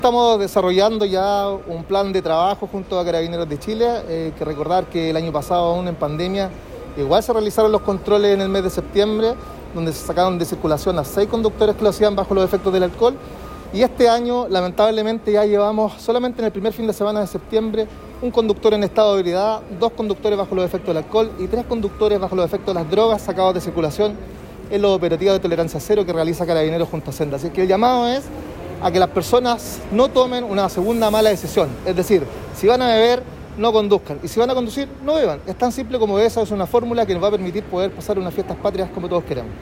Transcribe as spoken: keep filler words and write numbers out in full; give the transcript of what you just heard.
Estamos desarrollando ya un plan de trabajo junto a Carabineros de Chile. Eh, hay que recordar que el año pasado, aún en pandemia, igual se realizaron los controles en el mes de septiembre, donde se sacaron de circulación a seis conductores que lo hacían bajo los efectos del alcohol. Y este año, lamentablemente, ya llevamos solamente en el primer fin de semana de septiembre un conductor en estado de ebriedad, dos conductores bajo los efectos del alcohol y tres conductores bajo los efectos de las drogas sacados de circulación en los operativos de tolerancia cero que realiza Carabineros junto a Senda. Así que el llamado es a que las personas no tomen una segunda mala decisión. Es decir, si van a beber, no conduzcan. Y si van a conducir, no beban. Es tan simple como eso, es una fórmula que nos va a permitir poder pasar unas fiestas patrias como todos queremos.